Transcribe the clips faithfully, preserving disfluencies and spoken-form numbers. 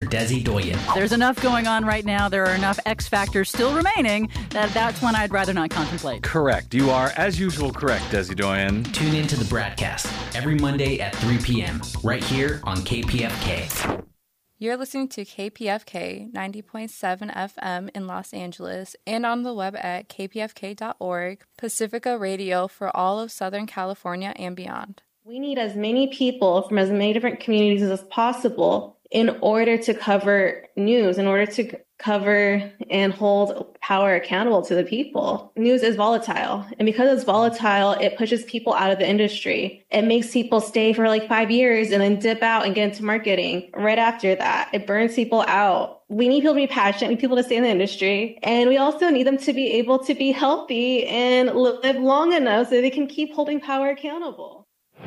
Desi Doyen. There's enough going on right now. There are enough X factors still remaining that that's one I'd rather not contemplate. Correct. You are, as usual, correct, Desi Doyen. Tune in to the Bradcast every Monday at three p.m. right here on K P F K. You're listening to K P F K ninety point seven F M in Los Angeles and on the web at k p f k dot org, Pacifica Radio for all of Southern California and beyond. We need as many people from as many different communities as possible in order to cover news, in order to cover and hold power accountable to the people. News is volatile. And because it's volatile, it pushes people out of the industry. It makes people stay for like five years and then dip out and get into marketing right after that. It burns people out. We need people to be passionate. We need people to stay in the industry. And we also need them to be able to be healthy and live long enough so they can keep holding power accountable.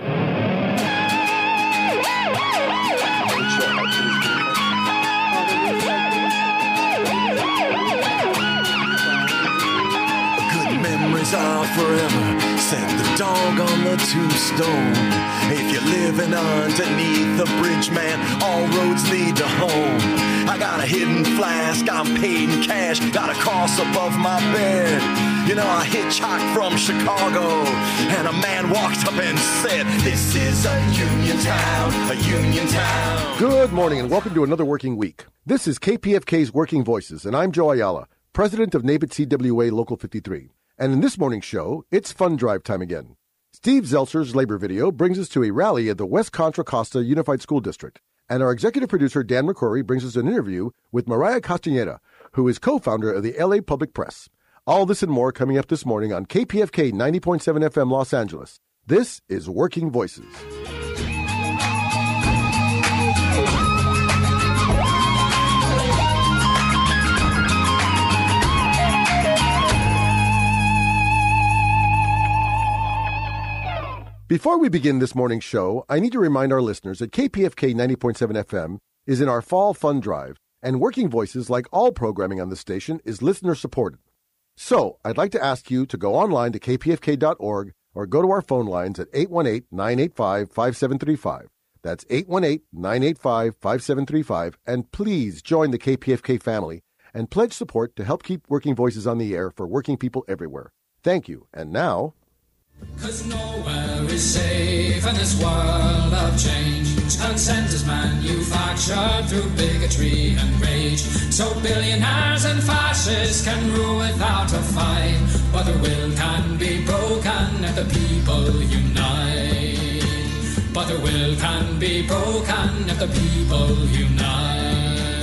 Memories are forever, set the dog on the tombstone. If you're living underneath the bridge, man, all roads lead to home. I got a hidden flask, I'm paid in cash, got a cross above my bed. You know, I hitchhiked from Chicago, and a man walked up and said, this is a union town, a union town. Good morning and welcome to another working week. This is K P F K's Working Voices, and I'm Joe Ayala, president of NABIT C W A Local fifty-three. And in this morning's show, it's fund drive time again. Steve Zeltzer's labor video brings us to a rally at the West Contra Costa Unified School District. And our executive producer, Dan McCrory, brings us an interview with Mariah Castaneda, who is co-founder of the L A Public Press. All this and more coming up this morning on K P F K ninety point seven F M Los Angeles. This is Working Voices. Before we begin this morning's show, I need to remind our listeners that K P F K ninety point seven F M is in our fall fund drive, and Working Voices, like all programming on the station, is listener-supported. So, I'd like to ask you to go online to k p f k dot org or go to our phone lines at eight one eight, nine eight five, five seven three five. That's eight one eight, nine eight five, five seven three five, and please join the K P F K family and pledge support to help keep Working Voices on the air for working people everywhere. Thank you, and now... Cause nowhere is safe in this world of change. Consent is manufactured through bigotry and rage. So billionaires and fascists can rule without a fight, but their will can be broken if the people unite. But their will can be broken if the people unite.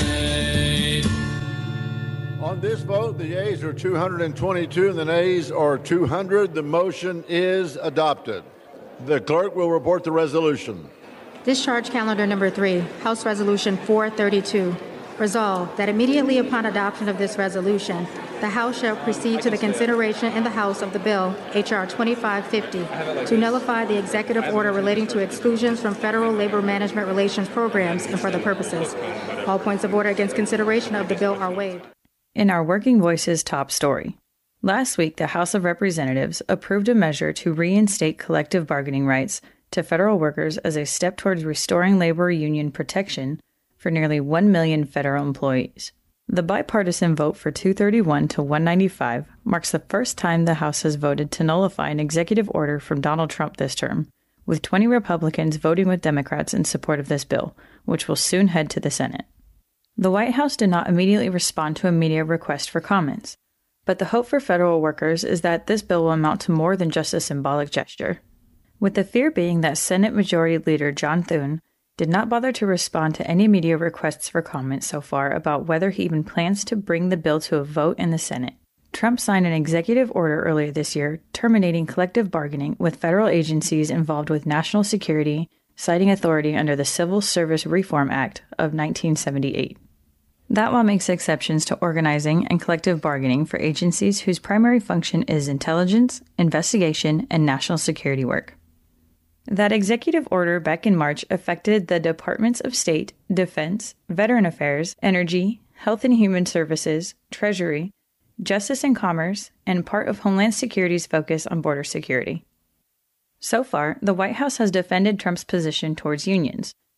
On this vote, the yeas are two hundred twenty-two and the nays are two hundred. The motion is adopted. The clerk will report the resolution. Discharge calendar number three, House Resolution four thirty-two. Resolved that immediately upon adoption of this resolution, the House shall proceed to the consideration in the House of the bill, H R twenty-five fifty, to nullify the executive order relating to exclusions from federal labor management relations programs and for the purposes. All points of order against consideration of the bill are waived. In our Working Voices top story, last week the House of Representatives approved a measure to reinstate collective bargaining rights to federal workers as a step towards restoring labor union protection for nearly one million federal employees. The bipartisan vote for two thirty-one to one ninety-five marks the first time the House has voted to nullify an executive order from Donald Trump this term, with twenty Republicans voting with Democrats in support of this bill, which will soon head to the Senate. The White House did not immediately respond to a media request for comments, but the hope for federal workers is that this bill will amount to more than just a symbolic gesture, with the fear being that Senate Majority Leader John Thune did not bother to respond to any media requests for comment so far about whether he even plans to bring the bill to a vote in the Senate. Trump signed an executive order earlier this year terminating collective bargaining with federal agencies involved with national security, citing authority under the Civil Service Reform Act of nineteen seventy-eight. That law makes exceptions to organizing and collective bargaining for agencies whose primary function is intelligence, investigation, and national security work. That executive order back in March affected the Departments of State, Defense, Veteran Affairs, Energy, Health and Human Services, Treasury, Justice and Commerce, and part of Homeland Security's focus on border security. So far, the White House has defended Trump's position towards unions,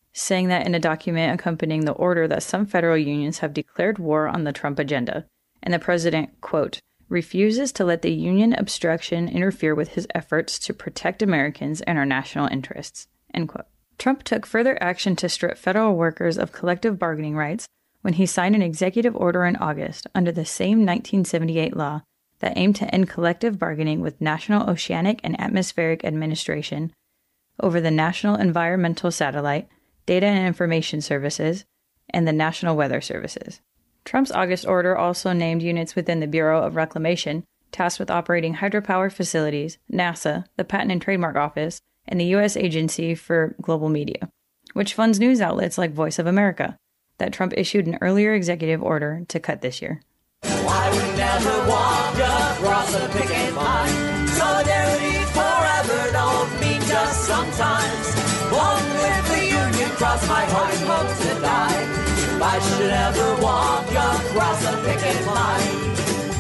saying that in a document accompanying the order that some federal unions have declared war on the Trump agenda, and the president, quote, refuses to let the union obstruction interfere with his efforts to protect Americans and our national interests, end quote. Trump took further action to strip federal workers of collective bargaining rights when he signed an executive order in August under the same nineteen seventy-eight law that aimed to end collective bargaining with National Oceanic and Atmospheric Administration over the National Environmental Satellite, Data and Information Services, and the National Weather Services. Trump's August order also named units within the Bureau of Reclamation, tasked with operating hydropower facilities, NASA, the Patent and Trademark Office, and the U S Agency for Global Media, which funds news outlets like Voice of America, that Trump issued an earlier executive order to cut this year. I would never walk across a picket line. Solidarity forever, don't mean just sometimes. Long live the Union, cross my heart and hope to die. If I should ever walk across a picket line.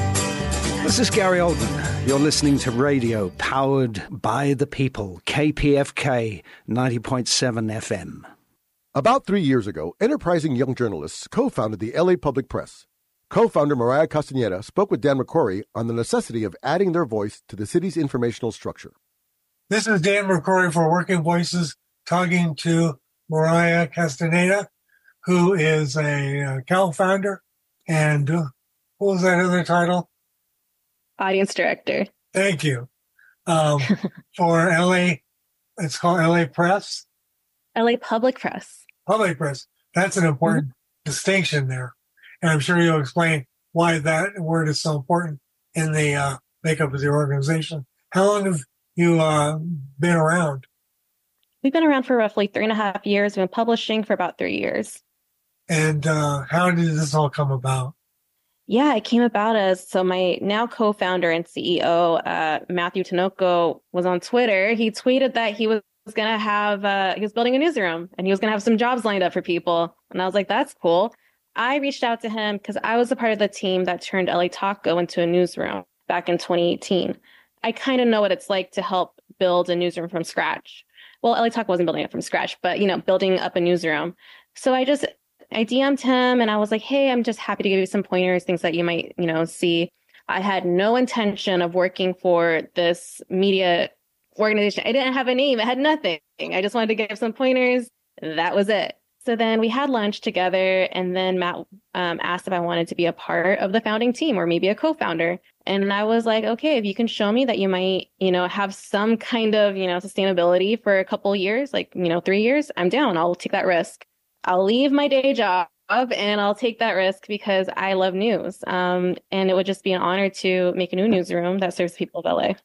This is Gary Oldman. You're listening to radio powered by the people, K P F K ninety point seven F M. About three years ago, enterprising young journalists co-founded the L A Public Press. Co-founder Mariah Castaneda spoke with Dan McCrory on the necessity of adding their voice to the city's informational structure. This is Dan McCrory for Working Voices, talking to Mariah Castaneda, who is a uh, co-founder. And uh, what was that other title? Audience director. Thank you. Um, for L A, it's called L A Press. L A Public Press. Public Press. That's an important mm-hmm. distinction there. And I'm sure you'll explain why that word is so important in the uh, makeup of the organization. How long have you uh, been around? We've been around for roughly three and a half years. We've been publishing for about three years. And uh, how did this all come about? Yeah, it came about as, so my now co-founder and C E O, uh, Matthew Tinoco, was on Twitter. He tweeted that he was going to have, uh, he was building a newsroom and he was going to have some jobs lined up for people. And I was like, that's cool. I reached out to him because I was a part of the team that turned L A Taco into a newsroom back in twenty eighteen. I kind of know what it's like to help build a newsroom from scratch. Well, L A Taco wasn't building it from scratch, but, you know, building up a newsroom. So I just, I D M'd him and I was like, hey, I'm just happy to give you some pointers, things that you might, you know, see. I had no intention of working for this media organization. I didn't have a name. I had nothing. I just wanted to give some pointers. That was it. So then we had lunch together, and then Matt um, asked if I wanted to be a part of the founding team or maybe a co-founder. And I was like, okay, if you can show me that you might, you know, have some kind of, you know, sustainability for a couple years, like, you know, three years, I'm down. I'll take that risk. I'll leave my day job and I'll take that risk because I love news. Um, and it would just be an honor to make a new newsroom that serves the people of L A.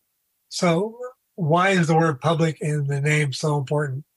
So why is the word public in the name so important?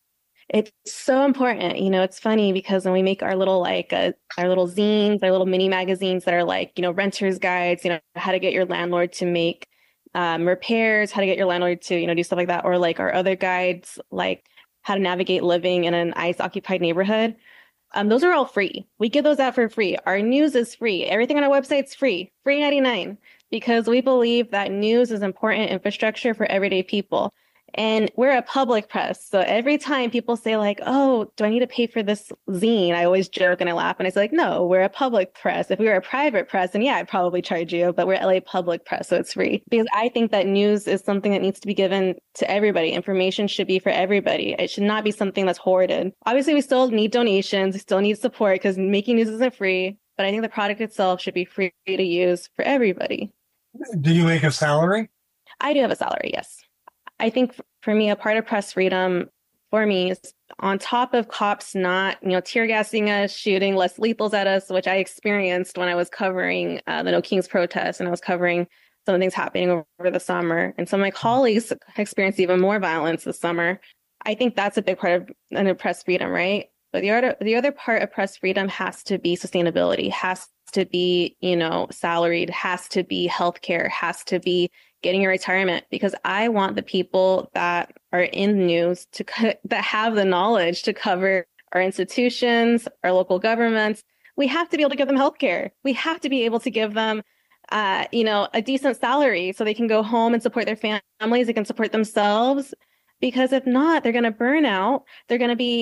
It's so important. You know, it's funny because when we make our little, like, uh, our little zines, our little mini magazines that are like, you know, renter's guides, you know, how to get your landlord to make um, repairs, how to get your landlord to, you know, do stuff like that. Or like our other guides, like how to navigate living in an ICE occupied neighborhood. Um, those are all free. We give those out for free. Our news is free. Everything on our website's free, free ninety-nine, because we believe that news is important infrastructure for everyday people. And we're a public press. So every time people say like, oh, do I need to pay for this zine? I always joke and I laugh and I say like, no, we're a public press. If we were a private press, then yeah, I'd probably charge you, but we're L A Public Press, so it's free. Because I think that news is something that needs to be given to everybody. Information should be for everybody. It should not be something that's hoarded. Obviously, we still need donations. We still need support because making news isn't free. But I think the product itself should be free to use for everybody. Do you make a salary? I do have a salary, yes. I think for me, a part of press freedom for me is on top of cops not, you know, tear gassing us, shooting less lethals at us, which I experienced when I was covering uh, the No Kings protest and I was covering some of the things happening over, over the summer. And some of my colleagues experienced even more violence this summer. I think that's a big part of, of press freedom, right? But the other, the other part of press freedom has to be sustainability, has to be, you know, salaried, has to be healthcare, has to be getting your retirement, because I want the people that are in the news to co- that have the knowledge to cover our institutions, our local governments. We have to be able to give them healthcare. We have to be able to give them, uh, you know, a decent salary so they can go home and support their families. They can support themselves, because if not, they're going to burn out. They're going to be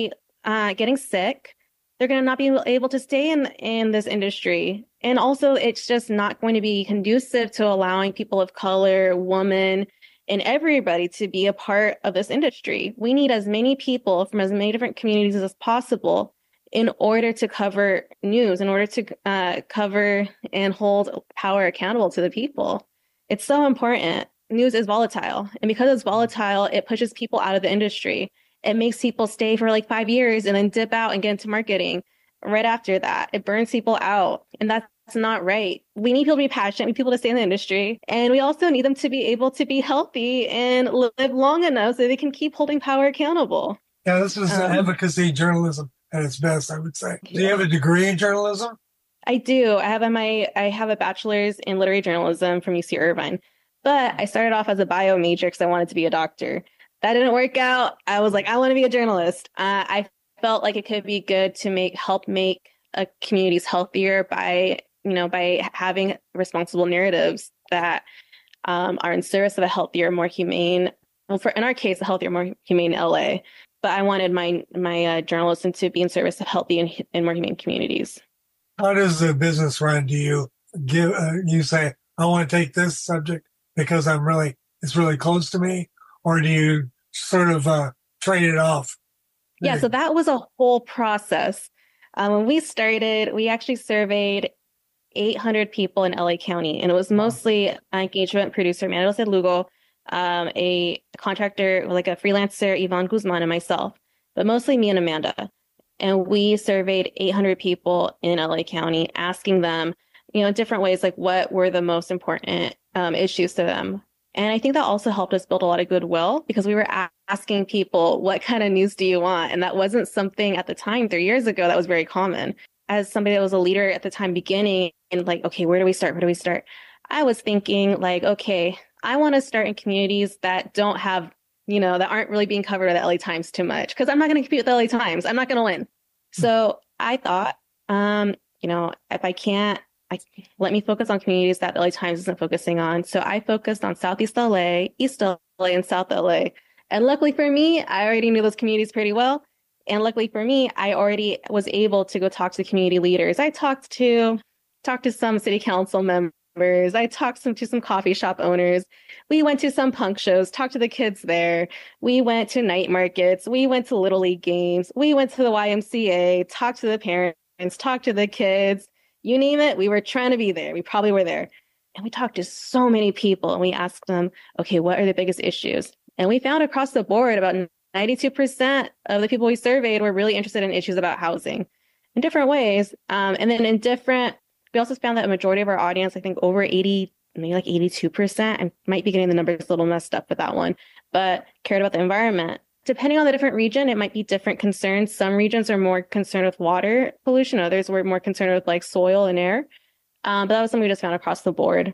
uh, getting sick. They're going to not be able to stay in in this industry. And also, it's just not going to be conducive to allowing people of color, women, and everybody to be a part of this industry. We need as many people from as many different communities as possible in order to cover news, in order to uh, cover and hold power accountable to the people. It's so important. News is volatile. And because it's volatile, it pushes people out of the industry. It makes people stay for like five years and then dip out and get into marketing right after that. It burns people out. And that's not right. We need people to be passionate, we need people to stay in the industry. And we also need them to be able to be healthy and live long enough so they can keep holding power accountable. Yeah, this is um, advocacy journalism at its best, I would say. Do you have a degree in journalism? I do. I have a, my I have a bachelor's in literary journalism from U C Irvine. But I started off as a bio major because I wanted to be a doctor. That didn't work out. I was like, I want to be a journalist. Uh, I felt like it could be good to make help make uh, communities healthier by, you know, by having responsible narratives that um, are in service of a healthier, more humane, well, for in our case, a healthier, more humane L A. But I wanted my my uh, journalism to be in service of healthy and, and more humane communities. How does the business run? Do you give? Uh, you say, I want to take this subject because I'm really it's really close to me, or do you sort of uh, trade it off? Yeah, so that was a whole process. Um, when we started, we actually surveyed eight hundred people in L A County, and it was mostly an engagement producer, Manuel Jose Lugo, um, a contractor, like a freelancer, Yvonne Guzman, and myself, but mostly me and Amanda. And we surveyed eight hundred people in L A County, asking them, you know, in different ways, like what were the most important um, issues to them. And I think that also helped us build a lot of goodwill because we were a- asking people, what kind of news do you want? And that wasn't something at the time, three years ago, that was very common. As somebody that was a leader at the time beginning and like, okay, where do we start? Where do we start? I was thinking like, okay, I want to start in communities that don't have, you know, that aren't really being covered by the L A Times too much because I'm not going to compete with the L A Times. I'm not going to win. So I thought, um, you know, if I can't, I, let me focus on communities that the L A Times isn't focusing on. So I focused on Southeast L A, East L A, and South L A. And luckily for me, I already knew those communities pretty well. And luckily for me, I already was able to go talk to community leaders. I talked to talked to some city council members. I talked some, to some coffee shop owners. We went to some punk shows, talked to the kids there. We went to night markets. We went to Little League games. We went to the Y M C A, talked to the parents, talked to the kids. You name it, we were trying to be there. We probably were there. And we talked to so many people and we asked them, okay, what are the biggest issues? And we found across the board about ninety-two percent of the people we surveyed were really interested in issues about housing in different ways. Um, and then in different, we also found that a majority of our audience, I think over eighty, maybe like eighty-two percent, I might be getting the numbers a little messed up with that one, but cared about the environment. Depending on the different region, it might be different concerns. Some regions are more concerned with water pollution. Others were more concerned with like soil and air. Um, but that was something we just found across the board.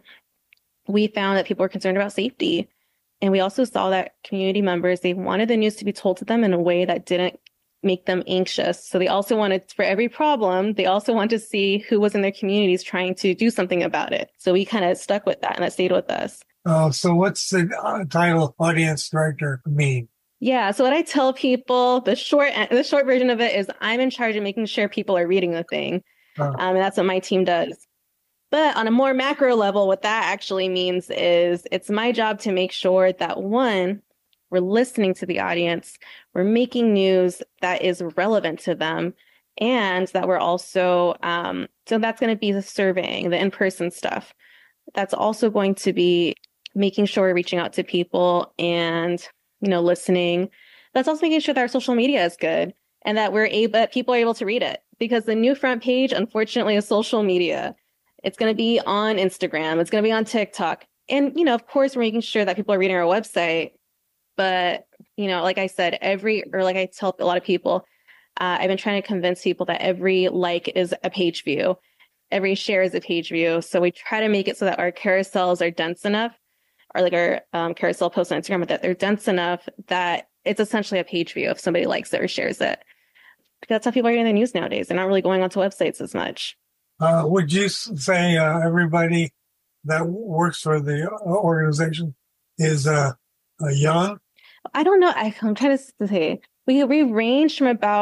We found that people were concerned about safety. And we also saw that community members, they wanted the news to be told to them in a way that didn't make them anxious. So they also wanted, for every problem, they also wanted to see who was in their communities trying to do something about it. So we kind of stuck with that and that stayed with us. Uh, so what's the uh, title audience director mean? Yeah. So what I tell people, the short the short version of it is I'm in charge of making sure people are reading the thing. Oh. Um, and that's what my team does. But on a more macro level, what that actually means is it's my job to make sure that, one, we're listening to the audience, we're making news that is relevant to them, and that we're also, um, so that's going to be the surveying, the in-person stuff. That's also going to be making sure we're reaching out to people and you know, listening. That's also making sure that our social media is good and that we're able, that people are able to read it because the new front page, unfortunately, is social media. It's going to be on Instagram. It's going to be on TikTok. And, you know, of course, we're making sure that people are reading our website. But, you know, like I said, every, or like I tell a lot of people, uh, I've been trying to convince people that every like is a page view. Every share is a page view. So we try to make it so that our carousels are dense enough, or like our um, carousel posts on Instagram, that they're dense enough that it's essentially a page view if somebody likes it or shares it. Because that's how people are getting the news nowadays. They're not really going onto websites as much. Uh, would you say uh, everybody that works for the organization is uh, uh, young? I don't know. I, I'm trying to say we we range from about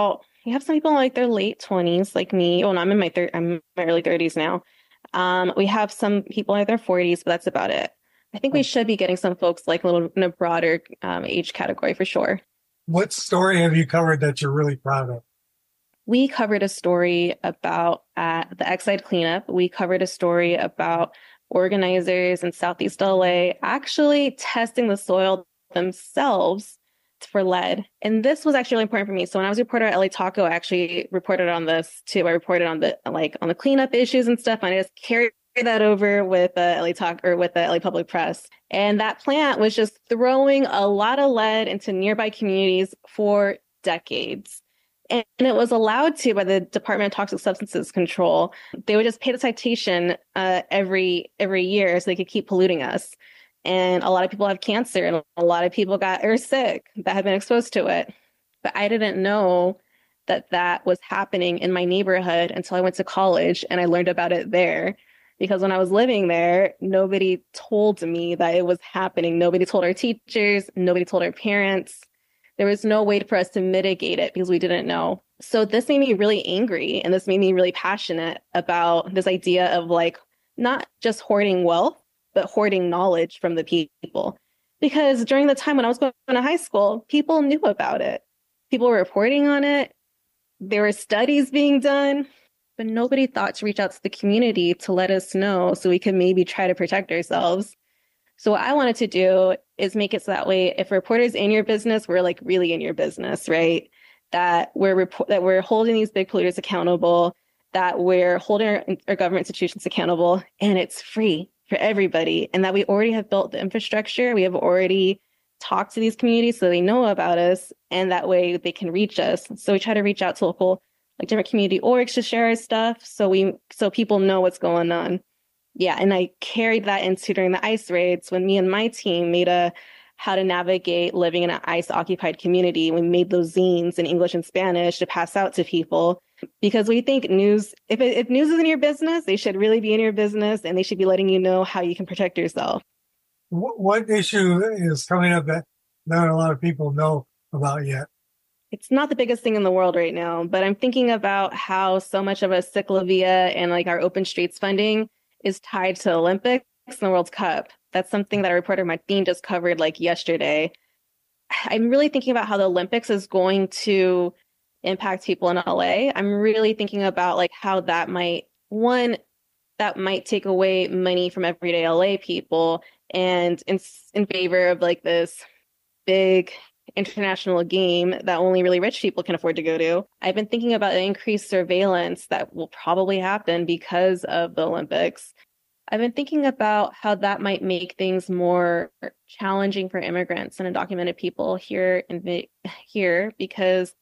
we have some people in like their late twenties, like me. Well, no, I'm in my thir- I'm in my early thirties now. Um, we have some people in their forties, but that's about it. I think we should be getting some folks like a little in a broader um, age category for sure. What story have you covered that you're really proud of? We covered a story about uh, the Exide cleanup. We covered a story about organizers in Southeast L A actually testing the soil themselves for lead. And this was actually really important for me. So when I was a reporter at L A Taco, I actually reported on this too. I reported on the like on the cleanup issues and stuff. And I just carried that over with the L A Talk or with the L A Public Press. And that plant was just throwing a lot of lead into nearby communities for decades. And it was allowed to by the Department of Toxic Substances Control. They would just pay the citation uh, every every year so they could keep polluting us. And a lot of people have cancer and a lot of people got are sick that had been exposed to it. But I didn't know that that was happening in my neighborhood until I went to college and I learned about it there. Because when I was living there, nobody told me that it was happening. Nobody told our teachers. Nobody told our parents. There was no way for us to mitigate it because we didn't know. So this made me really angry. And this made me really passionate about this idea of like, not just hoarding wealth, but hoarding knowledge from the people. Because during the time when I was going to high school, people knew about it. People were reporting on it. There were studies being done, but nobody thought to reach out to the community to let us know so we could maybe try to protect ourselves. So what I wanted to do is make it so that way, if a reporter's in your business, we're like really in your business, right? That we're rep- that we're holding these big polluters accountable, that we're holding our, our government institutions accountable, and it's free for everybody. And that we already have built the infrastructure. We have already talked to these communities so they know about us, and that way they can reach us. So we try to reach out to local, like different community orgs to share our stuff, so we so people know what's going on. Yeah, and I carried that into during the ICE raids when me and my team made a how to navigate living in an ICE-occupied community. We made those zines in English and Spanish to pass out to people because we think news, if, it, if news is in your business, they should really be in your business and they should be letting you know how you can protect yourself. What issue is coming up that not a lot of people know about yet? It's not the biggest thing in the world right now, but I'm thinking about how so much of a Ciclavia and like our open streets funding is tied to Olympics and the World Cup. That's something that our reporter Martin just covered like yesterday. I'm really thinking about how the Olympics is going to impact people in L A. I'm really thinking about like how that might, one, that might take away money from everyday L A people and in, in favor of like this big international game that only really rich people can afford to go to. I've been thinking about the increased surveillance that will probably happen because of the Olympics. I've been thinking about how that might make things more challenging for immigrants and undocumented people here in the, here because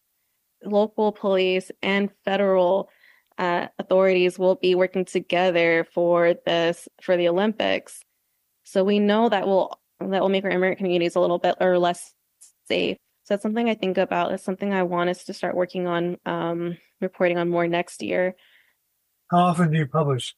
local police and federal uh, authorities will be working together for this for the Olympics. So we know that will that will make our immigrant communities a little bit or less safe. So that's something I think about. It's something I want us to start working on, um, reporting on more next year. How often do you publish?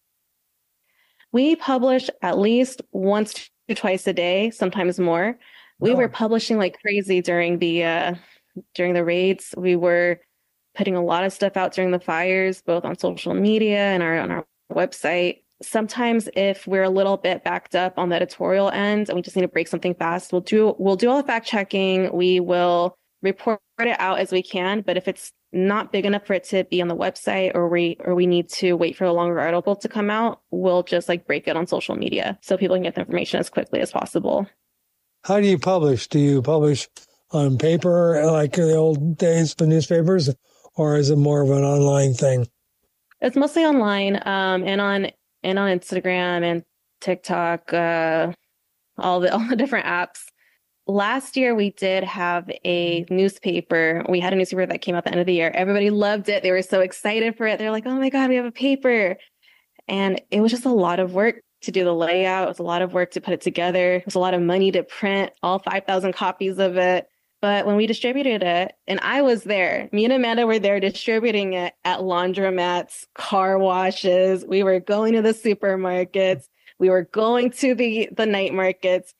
We publish at least once to twice a day, sometimes more. We oh. were publishing like crazy during the uh, during the raids. We were putting a lot of stuff out during the fires, both on social media and our on our website. Sometimes if we're a little bit backed up on the editorial end and we just need to break something fast, we'll do we'll do all the fact checking. We will report it out as we can. But if it's not big enough for it to be on the website or we or we need to wait for a longer article to come out, we'll just like break it on social media so people can get the information as quickly as possible. How do you publish? Do you publish on paper like in the old days for newspapers, or is it more of an online thing? It's mostly online um, and on and on Instagram and TikTok, uh, all the all the different apps. Last year, we did have a newspaper. We had a newspaper that came out at the end of the year. Everybody loved it. They were so excited for it. They're like, oh my God, we have a paper. And it was just a lot of work to do the layout. It was a lot of work to put it together. It was a lot of money to print all five thousand copies of it. But when we distributed it, and I was there, me and Amanda were there distributing it at laundromats, car washes. We were going to the supermarkets. We were going to the, the night markets.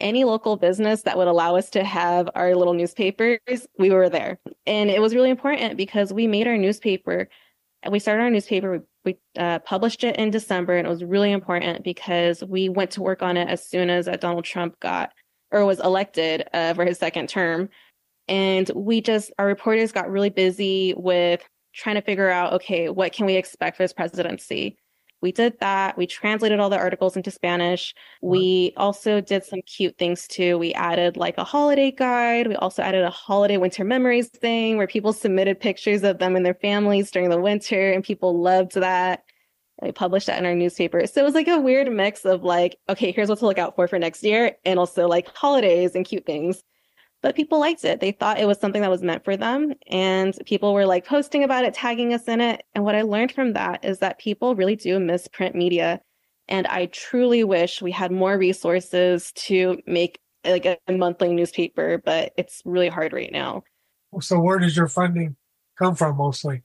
any local business that would allow us to have our little newspapers, we were there. And it was really important because we made our newspaper, we started our newspaper, we, we uh, published it in December, and it was really important because we went to work on it as soon as uh, Donald Trump got or was elected uh, for his second term. And we just, our reporters got really busy with trying to figure out, okay, what can we expect for his presidency? We did that. We translated all the articles into Spanish. We also did some cute things too. We added like a holiday guide. We also added a holiday winter memories thing where people submitted pictures of them and their families during the winter, and people loved that. And we published that in our newspaper. So it was like a weird mix of like, okay, here's what to look out for for next year, and also like holidays and cute things. But people liked it. They thought it was something that was meant for them. And people were like posting about it, tagging us in it. And what I learned from that is that people really do miss print media. And I truly wish we had more resources to make like a monthly newspaper, but it's really hard right now. So where does your funding come from mostly?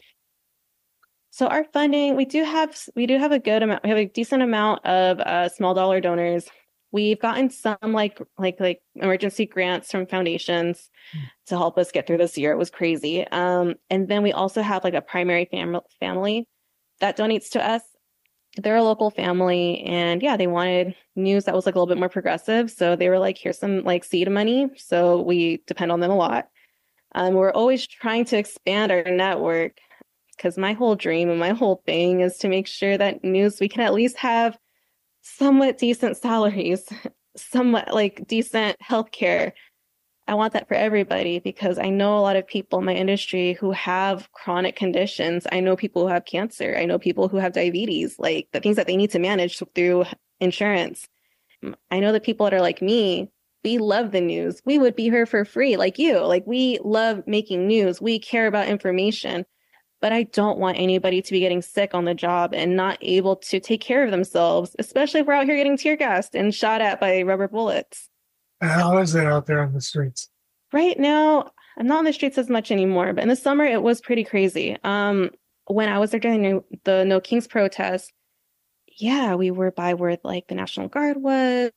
So our funding, we do have, we do have a good amount, we have a decent amount of uh, small dollar donors. We've gotten some like like like emergency grants from foundations to help us get through this year. It was crazy. Um, and then we also have like a primary fam- family that donates to us. They're a local family, and yeah, they wanted news that was like a little bit more progressive. So they were like, here's some like seed money. So we depend on them a lot. Um, we're always trying to expand our network because my whole dream and my whole thing is to make sure that news, we can at least have somewhat decent salaries, somewhat like decent healthcare. I want that for everybody because I know a lot of people in my industry who have chronic conditions. I know people who have cancer. I know people who have diabetes, like the things that they need to manage through insurance. I know the people that are like me, we love the news. We would be here for free like you. Like we love making news. We care about information. But I don't want anybody to be getting sick on the job and not able to take care of themselves, especially if we're out here getting tear gassed and shot at by rubber bullets. How is it out there on the streets? Right now, I'm not on the streets as much anymore, but in the summer, it was pretty crazy. Um, when I was there during the, the No Kings protest, yeah, we were by where like the National Guard was.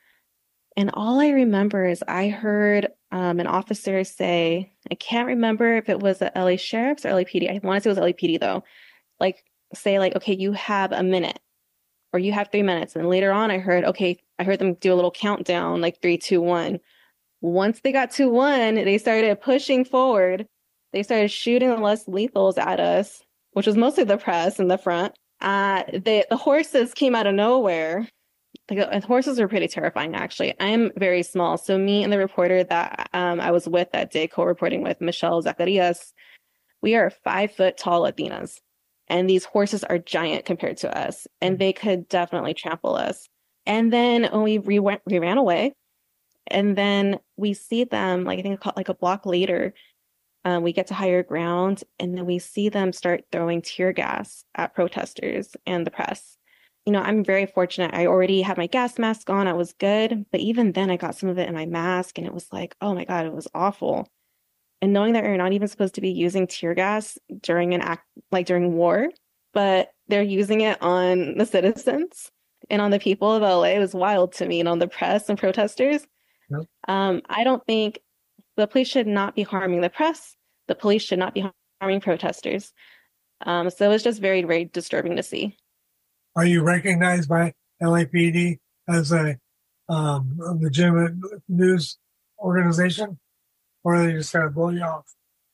And all I remember is I heard um, an officer say, I can't remember if it was the L A Sheriff's or L A P D. I want to say it was L A P D though. Like say like, okay, you have a minute or you have three minutes. And later on I heard, okay, I heard them do a little countdown, like three, two, one. Once they got to one, they started pushing forward. They started shooting less lethals at us, which was mostly the press in the front. Uh, the, the horses came out of nowhere. The horses were pretty terrifying, actually. I'm very small. So me and the reporter that um, I was with that day, co-reporting with, Michelle Zacarias, we are five foot tall Latinas. And these horses are giant compared to us. And they could definitely trample us. And then when we, re- we ran away. And then we see them, like I think like a block later, um, we get to higher ground. And then we see them start throwing tear gas at protesters and the press. You know, I'm very fortunate. I already had my gas mask on. I was good. But even then, I got some of it in my mask. And it was like, oh, my God, it was awful. And knowing that you're not even supposed to be using tear gas during an act, like during war, but they're using it on the citizens and on the people of L A was wild to me, and on the press and protesters. Yep. Um, I don't think the police should not be harming the press. The police should not be harming protesters. Um, so it was just very, very disturbing to see. Are you recognized by L A P D as a, um, a legitimate news organization, or are they just going to blow you off?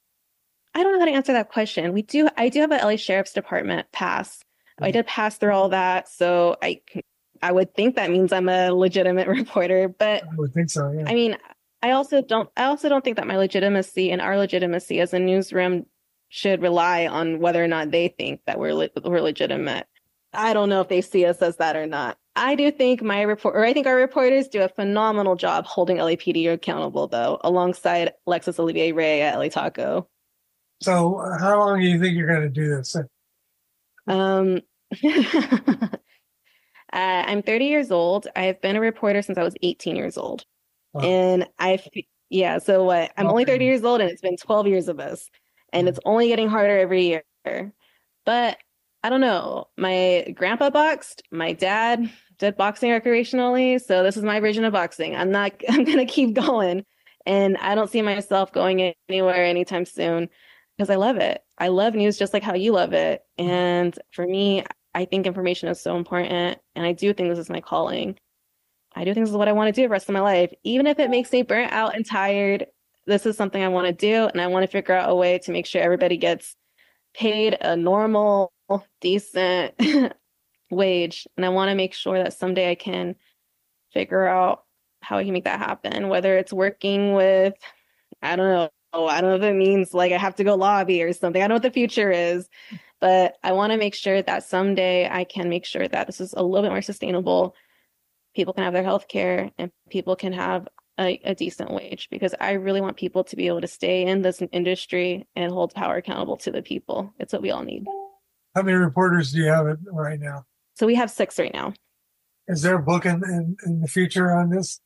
I don't know how to answer that question. We do. I do have a L A Sheriff's Department pass. Mm-hmm. I did pass through all that, so I, I would think that means I'm a legitimate reporter. But I would think so. Yeah. I mean, I also don't. I also don't think that my legitimacy and our legitimacy as a newsroom should rely on whether or not they think that we're le- we're legitimate. I don't know if they see us as that or not. I do think my report, or I think our reporters do a phenomenal job holding L A P D accountable, though, alongside Alexis Olivier Ray at L A Taco. So, how long do you think you're going to do this? Um, uh, I'm thirty years old. I have been a reporter since I was eighteen years old, wow. and I, yeah. So what? I'm okay. Only thirty years old, and it's been twelve years of this, and it's only getting harder every year. But I don't know. My grandpa boxed. My dad did boxing recreationally. So this is my version of boxing. I'm not, I'm going to keep going. And I don't see myself going anywhere anytime soon because I love it. I love news just like how you love it. And for me, I think information is so important. And I do think this is my calling. I do think this is what I want to do the rest of my life. Even if it makes me burnt out and tired, this is something I want to do. And I want to figure out a way to make sure everybody gets paid a normal, decent wage. And I want to make sure that someday I can figure out how I can make that happen, whether it's working with, I don't know. Oh, I don't know if it means like I have to go lobby or something. I don't know what the future is, but I want to make sure that someday I can make sure that this is a little bit more sustainable. People can have their health care and people can have a, a decent wage, because I really want people to be able to stay in this industry and hold power accountable to the people. It's what we all need. How many reporters do you have right now? So we have six right now. Is there a book in, in, in the future on this?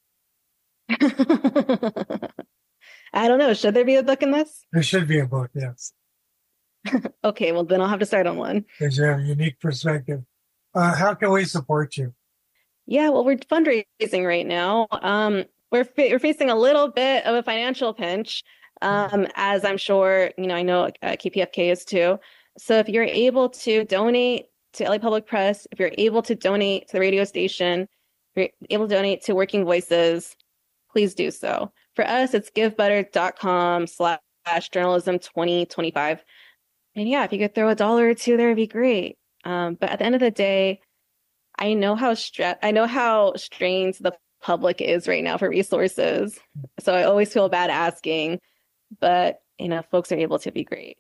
I don't know. Should there be a book in this? There should be a book, yes. Okay, well, then I'll have to start on one. Because you have a unique perspective. Uh, how can we support you? Yeah, well, we're fundraising right now. Um, we're fa- we're facing a little bit of a financial pinch, um, as I'm sure, you know, I know uh, K P F K is too. So if you're able to donate to L A Public Press, if you're able to donate to the radio station, if you're able to donate to Working Voices, please do so. For us, it's givebutter.com slash journalism 2025. And yeah, if you could throw a dollar or two there, it'd be great. Um, but at the end of the day, I know how stre- I know how strained the public is right now for resources. So I always feel bad asking, but you know, folks are able to be great.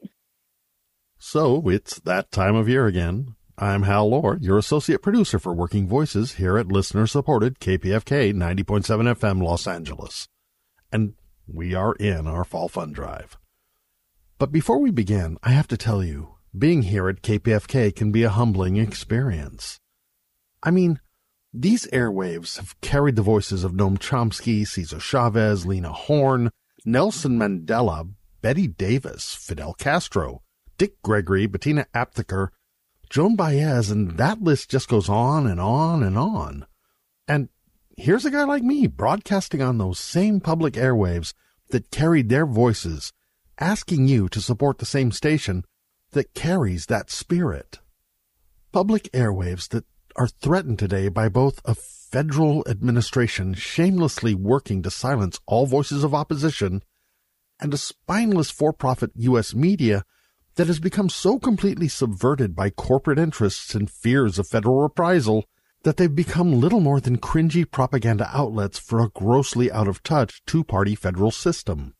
So it's that time of year again. I'm Hal Lord, your associate producer for Working Voices here at listener-supported K P F K ninety point seven F M Los Angeles. And we are in our fall fund drive. But before we begin, I have to tell you, being here at K P F K can be a humbling experience. I mean, these airwaves have carried the voices of Noam Chomsky, Cesar Chavez, Lena Horne, Nelson Mandela, Betty Davis, Fidel Castro, Dick Gregory, Bettina Aptheker, Joan Baez, and that list just goes on and on and on. And here's a guy like me broadcasting on those same public airwaves that carried their voices, asking you to support the same station that carries that spirit. Public airwaves that are threatened today by both a federal administration shamelessly working to silence all voices of opposition and a spineless for-profit U S media that has become so completely subverted by corporate interests and fears of federal reprisal that they've become little more than cringy propaganda outlets for a grossly out-of-touch two-party federal system.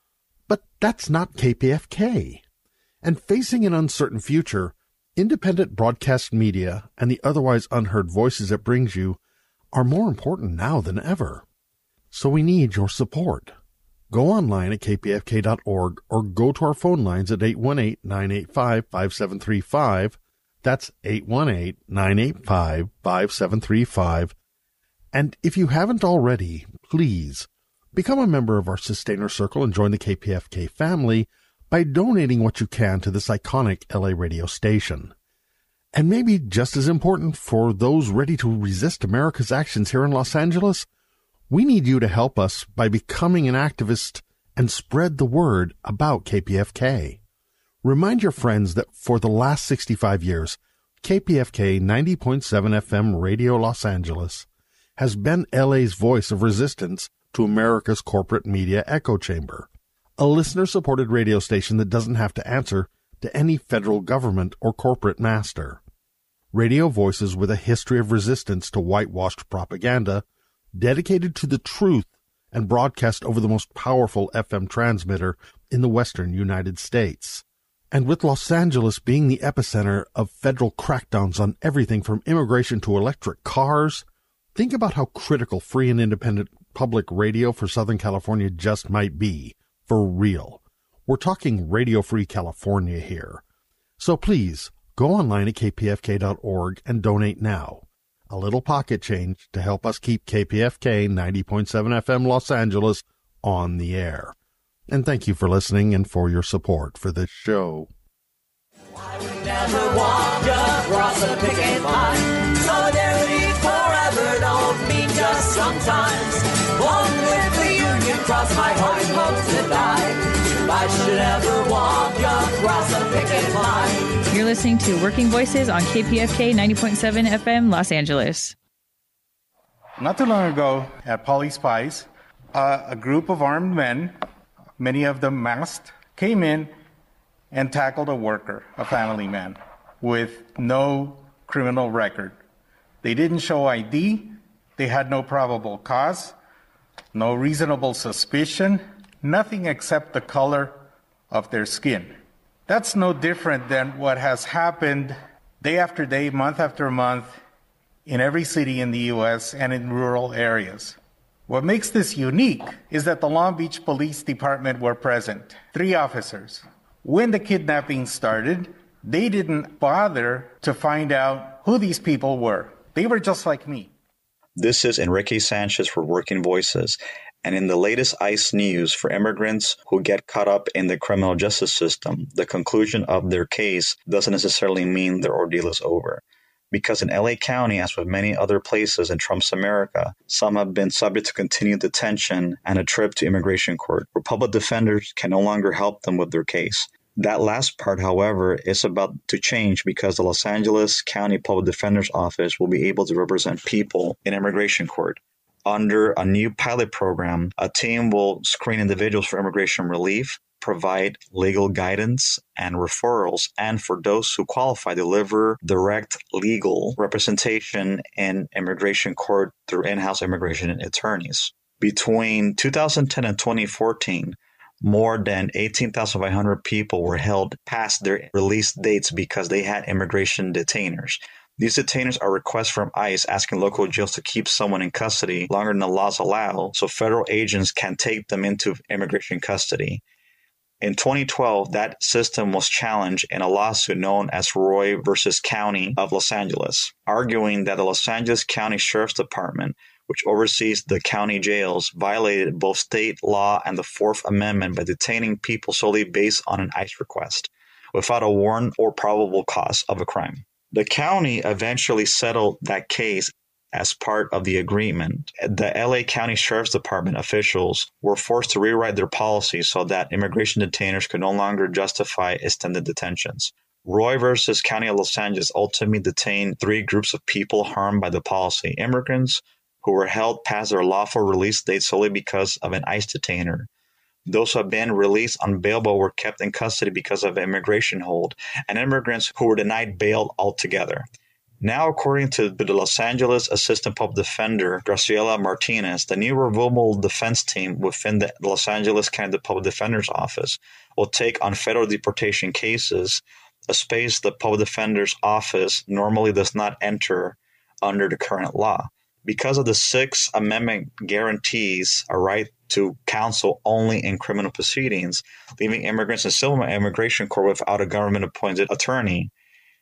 But that's not K P F K. And facing an uncertain future, independent broadcast media and the otherwise unheard voices it brings you are more important now than ever. So we need your support. Go online at k p f k dot org or go to our phone lines at eight one eight, nine eight five, five seven three five. That's eight one eight, nine eight five, five seven three five. And if you haven't already, please become a member of our Sustainer Circle and join the K P F K family by donating what you can to this iconic L A radio station. And maybe just as important for those ready to resist America's actions here in Los Angeles, we need you to help us by becoming an activist and spread the word about K P F K. Remind your friends that for the last sixty-five years, K P F K ninety point seven F M Radio Los Angeles has been L A's voice of resistance to America's corporate media echo chamber, a listener-supported radio station that doesn't have to answer to any federal government or corporate master. Radio voices with a history of resistance to whitewashed propaganda, dedicated to the truth and broadcast over the most powerful F M transmitter in the western United States. And with Los Angeles being the epicenter of federal crackdowns on everything from immigration to electric cars, think about how critical free and independent public radio for Southern California just might be. For real. We're talking Radio Free California here. So please, go online at k p f k dot org and donate now. A little pocket change to help us keep K P F K ninety point seven F M Los Angeles on the air. And thank you for listening and for your support for this show. I would never walk across a picket line. Solidarity forever don't mean just sometimes. Long live the Union Cross, my heart hopes to die. If I should ever walk across a picket line. You're listening to Working Voices on K P F K ninety point seven F M, Los Angeles. Not too long ago at Polly Spice, uh, a group of armed men, many of them masked, came in and tackled a worker, a family man, with no criminal record. They didn't show I D, they had no probable cause, no reasonable suspicion, nothing except the color of their skin. That's no different than what has happened day after day, month after month, in every city in the U S and in rural areas. What makes this unique is that the Long Beach Police Department were present, three officers. When the kidnapping started, they didn't bother to find out who these people were. They were just like me. This is Enrique Sanchez for Working Voices. And in the latest ICE news for immigrants who get caught up in the criminal justice system, the conclusion of their case doesn't necessarily mean their ordeal is over. Because in L A County, as with many other places in Trump's America, some have been subject to continued detention and a trip to immigration court, where public defenders can no longer help them with their case. That last part, however, is about to change because the Los Angeles County Public Defender's Office will be able to represent people in immigration court. Under a new pilot program, a team will screen individuals for immigration relief, provide legal guidance and referrals, and for those who qualify, deliver direct legal representation in immigration court through in-house immigration attorneys. Between two thousand ten and twenty fourteen, more than eighteen thousand five hundred people were held past their release dates because they had immigration detainers. These detainers are requests from ICE asking local jails to keep someone in custody longer than the laws allow, so federal agents can take them into immigration custody. In twenty twelve, that system was challenged in a lawsuit known as Roy versus County of Los Angeles, arguing that the Los Angeles County Sheriff's Department, which oversees the county jails, violated both state law and the Fourth Amendment by detaining people solely based on an ICE request, without a warrant or probable cause of a crime. The county eventually settled that case. As part of the agreement, the L A County Sheriff's Department officials were forced to rewrite their policy so that immigration detainers could no longer justify extended detentions. Roy versus County of Los Angeles ultimately detained three groups of people harmed by the policy: immigrants who were held past their lawful release date solely because of an ICE detainer, those who have been released on bail but were kept in custody because of an immigration hold, and immigrants who were denied bail altogether. Now, according to the Los Angeles Assistant Public Defender, Graciela Martinez, the new removable defense team within the Los Angeles County Public Defender's Office will take on federal deportation cases, a space the Public Defender's Office normally does not enter under the current law. Because of the Sixth Amendment guarantees a right to counsel only in criminal proceedings, leaving immigrants in civil immigration court without a government-appointed attorney.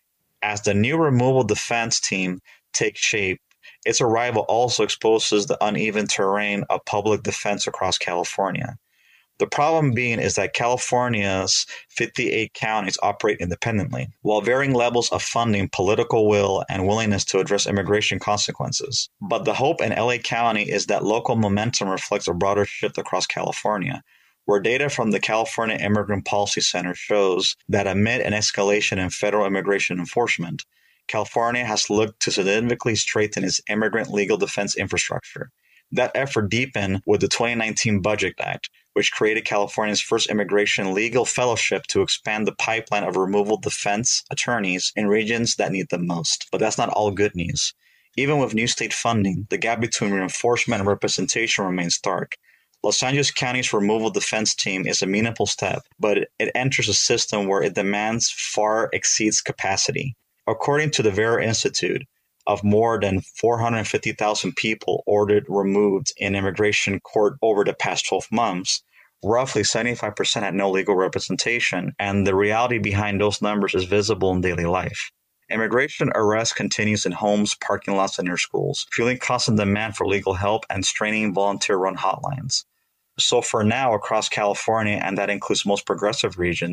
As the new removal defense team takes shape, its arrival also exposes the uneven terrain of public defense across California. The problem being is that California's fifty-eight counties operate independently, while varying levels of funding, political will, and willingness to address immigration consequences. But the hope in L A County is that local momentum reflects a broader shift across California, where data from the California Immigrant Policy Center shows that amid an escalation in federal immigration enforcement, California has looked to significantly strengthen its immigrant legal defense infrastructure. That effort deepened with the twenty nineteen Budget Act, which created California's first immigration legal fellowship to expand the pipeline of removal defense attorneys in regions that need them most. But that's not all good news. Even with new state funding, the gap between reinforcement and representation remains stark. Los Angeles County's removal defense team is a meaningful step, but it enters a system where it demands far exceeds capacity. According to the Vera Institute, of more than four hundred fifty thousand people ordered removed in immigration court over the past twelve months, roughly seventy-five percent had no legal representation, and the reality behind those numbers is visible in daily life. Immigration arrest continues in homes, parking lots, and near schools, fueling constant demand for legal help and straining volunteer-run hotlines. So for now, across California, and that includes most progressive regions,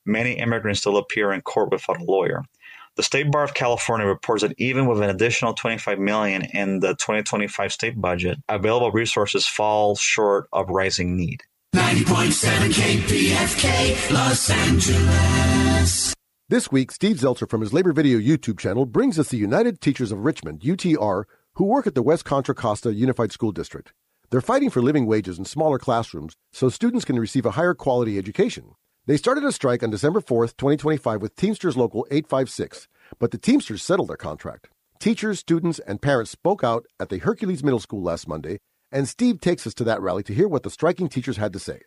many immigrants still appear in court without a lawyer. The State Bar of California reports that even with an additional twenty-five million dollars in the twenty twenty-five state budget, available resources fall short of rising need. ninety point seven K P F K, Los Angeles. This week, Steve Zeltzer from his Labor Video YouTube channel brings us the United Teachers of Richmond, U T R, who work at the West Contra Costa Unified School District. They're fighting for living wages and smaller classrooms so students can receive a higher quality education. They started a strike on December fourth, twenty twenty-five with Teamsters Local eight five six, but the Teamsters settled their contract. Teachers, students, and parents spoke out at the Hercules Middle School last Monday, and Steve takes us to that rally to hear what the striking teachers had to say.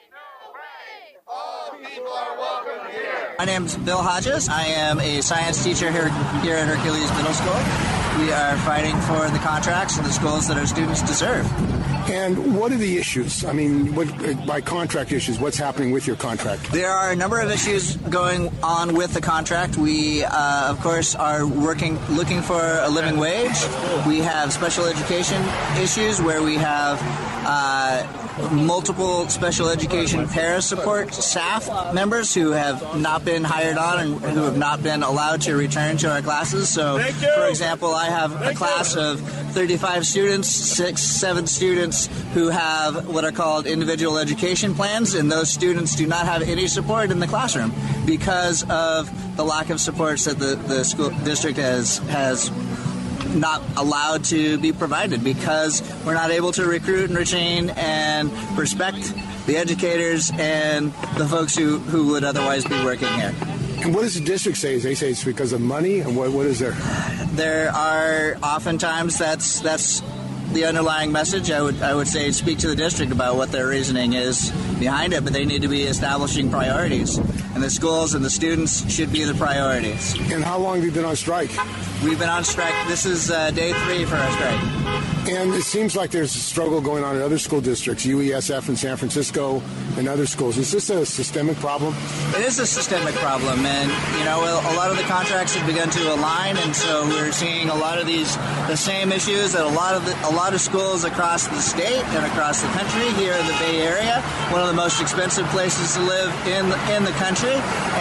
My name is Bill Hodges. I am a science teacher here, here at Hercules Middle School. We are fighting for the contracts and the schools that our students deserve. And what are the issues? I mean, what, by contract issues, what's happening with your contract? There are a number of issues going on with the contract. We, uh, of course, are working, looking for a living wage. We have special education issues where we have uh, multiple special education para support staff members who have not been hired on and who have not been allowed to return to our classes. So, for example, I have a class of thirty-five students, six, seven students who have what are called individual education plans, and those students do not have any support in the classroom because of the lack of supports that the, the school district has has not allowed to be provided, because we're not able to recruit and retain and respect the educators and the folks who, who would otherwise be working here. And what does the district say? They say it's because of money, and what what is there? There are oftentimes that's that's the underlying message. I would I would say speak to the district about what their reasoning is behind it, but they need to be establishing priorities, and the schools and the students should be the priorities. And how long have you been on strike? We've been on strike. This is uh, day three for our strike. And it seems like there's a struggle going on in other school districts, U E S F in San Francisco and other schools. Is this a systemic problem? It is a systemic problem, and you know, a lot of the contracts have begun to align, and so we're seeing a lot of these the same issues that a lot of the, a lot of schools across the state and across the country here in the Bay Area, one of the most expensive places to live in in the country,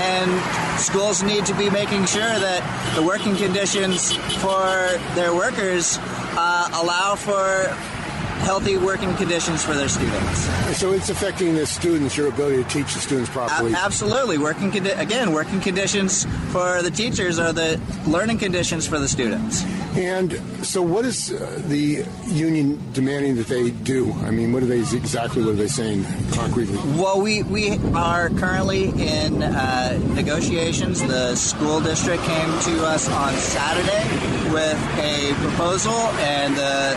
and schools need to be making sure that the working conditions for their workers uh, allow for healthy working conditions for their students. So it's affecting the students, your ability to teach the students properly. A- absolutely. Working condi- again, working conditions for the teachers are the learning conditions for the students. And so what is uh, the union demanding that they do? I mean, what are they exactly, what are they saying concretely? Well, we, we are currently in uh, negotiations. The school district came to us on Saturday with a proposal, and the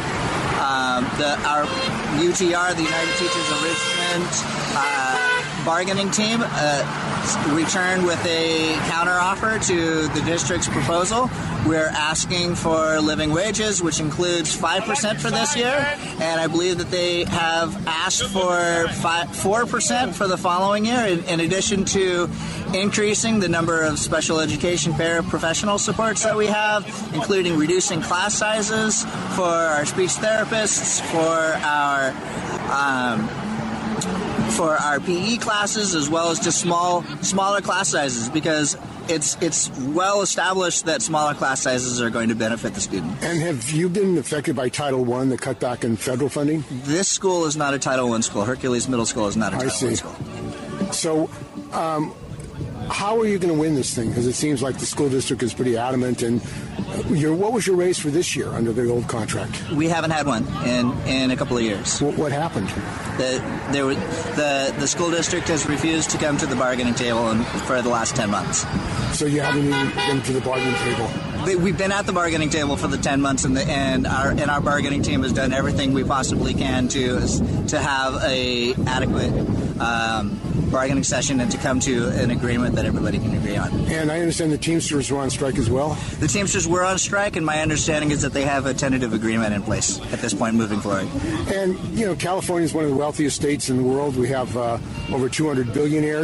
Um, the, our U T R, the United Teachers of Richmond uh, bargaining team, uh, returned with a counteroffer to the district's proposal. We're asking for living wages, which includes five percent for this year, and I believe that they have asked for five, four percent for the following year, in, in addition to increasing the number of special education paraprofessional supports that we have, including reducing class sizes for our speech therapists, for our um, for our P E classes, as well as just small smaller class sizes, because it's it's well established that smaller class sizes are going to benefit the student. And have you been affected by Title One, the cutback in federal funding? This school is not a Title One school. Hercules Middle School is not a Title I see. One school. So, um, how are you going to win this thing? Because it seems like the school district is pretty adamant. And your, what was your raise for this year under the old contract? We haven't had one in, in a couple of years. What, what happened? The, there were, the the school district has refused to come to the bargaining table in, for the last ten months. So you haven't even been to the bargaining table? We've been at the bargaining table for the ten months, and, the, and our and our bargaining team has done everything we possibly can to to have a adequate um, bargaining session and to come to an agreement that everybody can agree on. And I understand the Teamsters were on strike as well? The Teamsters were on strike, and my understanding is that they have a tentative agreement in place at this point moving forward. And, you know, California is one of the wealthiest states in the world. We have uh, over two hundred billionaires.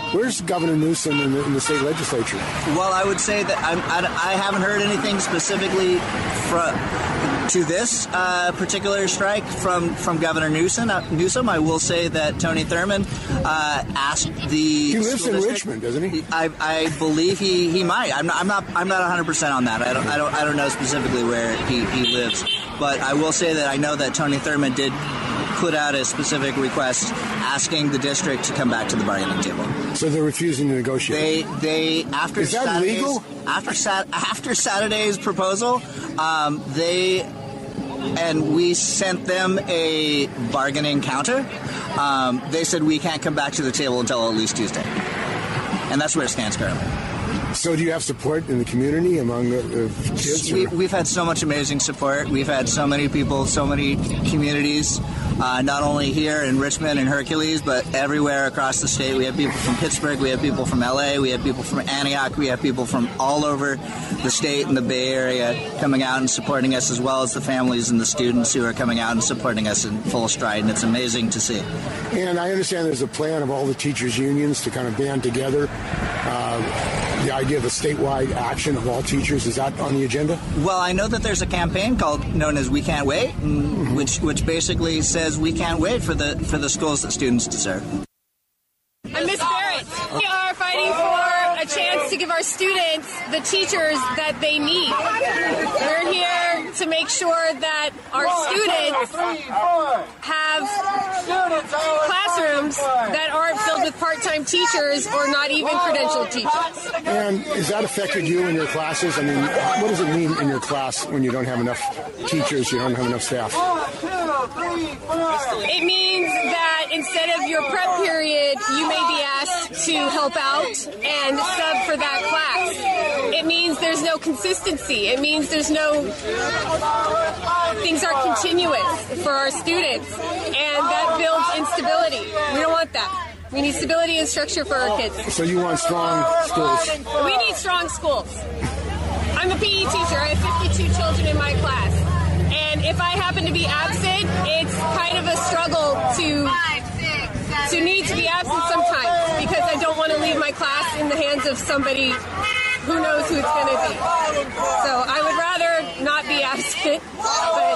Where's Governor Newsom in the, in the state legislature? Well, I would say that I'm, I, I haven't heard anything specifically from to this uh, particular strike from, from Governor Newsom. Uh, Newsom. I will say that Tony Thurmond uh, asked the. He lives in district, Richmond, doesn't he? I, I believe he, he might. I'm not. I'm not. I'm not one hundred percent on that. I don't. I don't. I don't know specifically where he, he lives, but I will say that I know that Tony Thurmond did put out a specific request asking the district to come back to the bargaining table. So they're refusing to negotiate. They they after Is that Saturday's, legal? After sat after Saturday's proposal, um, they. And we sent them a bargaining counter. Um, they said we can't come back to the table until at least Tuesday. And that's where it stands currently. So do you have support in the community among the, the kids? We, we've had so much amazing support. We've had so many people, so many communities, uh, not only here in Richmond and Hercules, but everywhere across the state. We have people from Pittsburgh, we have people from L A, we have people from Antioch, we have people from all over the state and the Bay Area coming out and supporting us, as well as the families and the students who are coming out and supporting us in full stride, and it's amazing to see. And I understand there's a plan of all the teachers' unions to kind of band together. Uh, the idea of a statewide action of all teachers, is that on the agenda? Well, I know that there's a campaign called known as We Can't Wait, mm-hmm. which which basically says we can't wait for the for the schools that students deserve. I'm Miss Barrett. We are fighting for a chance to give our students the teachers that they need. We're here to make sure that our students have classrooms that aren't filled with part-time teachers or not even credentialed teachers. And has that affected you in your classes? I mean, what does it mean in your class when you don't have enough teachers, you don't have enough staff? It means that instead of your prep period, you may be asked to help out and sub for that class. It means there's no consistency. It means there's no, things are continuous for our students, and that builds instability. We don't want that. We need stability and structure for our kids. So you want strong schools? We need strong schools. I'm a P E teacher. I have fifty-two children in my class. And if I happen to be absent, it's kind of a struggle to to need to be absent sometimes, because I don't want to leave my class in the hands of somebody who knows who it's going to be. So I would rather not be absent, but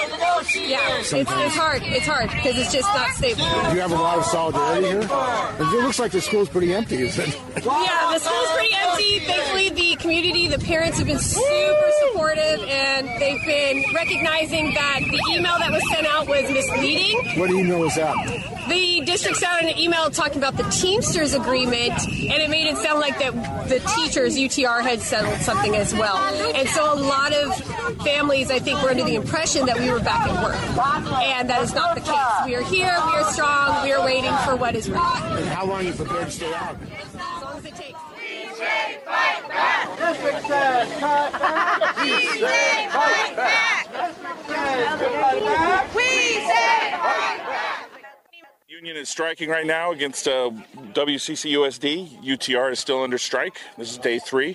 yeah, it's, it's hard. It's hard because it's just not stable. Do you have a lot of solidarity here? It looks like the school's pretty empty, isn't it? Yeah, the school's pretty empty. Thankfully, the community, the parents have been super supportive, and they've been recognizing that the email that was sent out was misleading. What email was that? The district sent out an email talking about the Teamsters agreement, and it made it sound like that the teachers, U T R, had settled something as well. And so a lot of families, I think, were under the impression that we were back at work. And that is not the case. We are here, we are strong, we are waiting for what is right. And how long are you prepared to stay out? As long as it takes. We say fight back! District says cut back! We say fight back! District says cut back! We say fight back! Union is striking right now against uh, W C C U S D. U T R is still under strike. This is day three.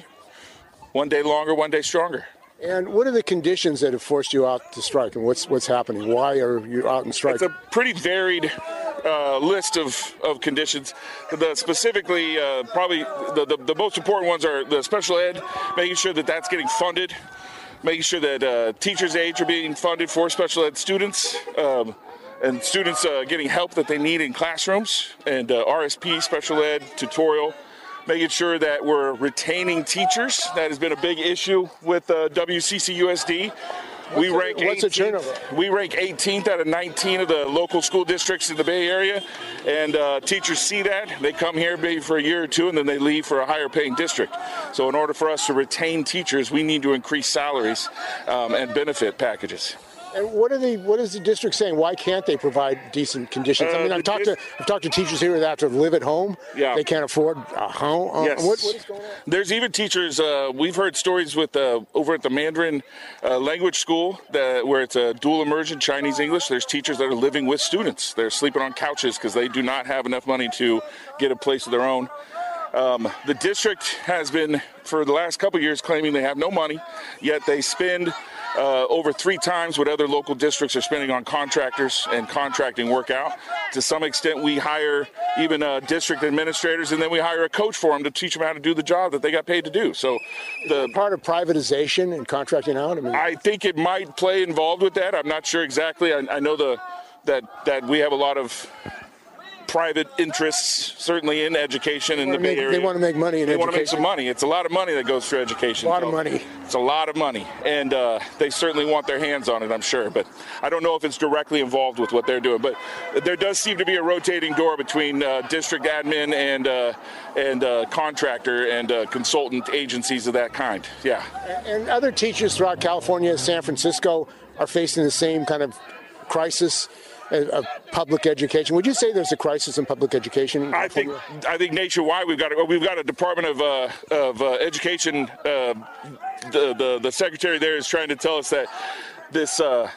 One day longer, one day stronger. And what are the conditions that have forced you out to strike, and what's what's happening? Why are you out in strike? It's a pretty varied uh, list of, of conditions. The, specifically, uh, probably the, the, the most important ones are the special ed, making sure that that's getting funded, making sure that uh, teachers' aides are being funded for special ed students, um, and students uh, getting help that they need in classrooms, and uh, R S P, special ed, tutorial, making sure that we're retaining teachers. That has been a big issue with uh, W C C U S D. We rank What's the turnover? We rank eighteenth out of nineteen of the local school districts in the Bay Area, and uh, teachers see that. They come here maybe for a year or two, and then they leave for a higher paying district. So in order for us to retain teachers, we need to increase salaries um, and benefit packages. And what are the what is the district saying? Why can't they provide decent conditions? Uh, I mean, I've talked to I've talked to teachers here that have to live at home. Yeah. They can't afford a home. Uh, Yes. what, what is going on? There's even teachers. Uh, we've heard stories with uh, over at the Mandarin uh, language school that, where it's a dual immersion Chinese English. There's teachers that are living with students. They're sleeping on couches because they do not have enough money to get a place of their own. Um, the district has been, for the last couple of years, claiming they have no money, yet they spend uh, over three times what other local districts are spending on contractors and contracting work out. To some extent, we hire even uh, district administrators, and then we hire a coach for them to teach them how to do the job that they got paid to do. So, the part of privatization and contracting out. I mean, I think it might play involved with that. I'm not sure exactly. I, I know the that that we have a lot of private interests, certainly in education in the Bay Area. They want to make money in they education. They want to make some money. It's a lot of money that goes through education. A lot of money. It's a lot of money, and uh, they certainly want their hands on it, I'm sure. But I don't know if it's directly involved with what they're doing. But there does seem to be a rotating door between uh, district admin and uh, and uh, contractor and uh, consultant agencies of that kind. Yeah. And other teachers throughout California, San Francisco, are facing the same kind of crisis of public education. Would you say there's a crisis in public education? I think I think nationwide we've got a, we've got a Department of uh, of uh, Education. Uh, the, the the secretary there is trying to tell us that this uh,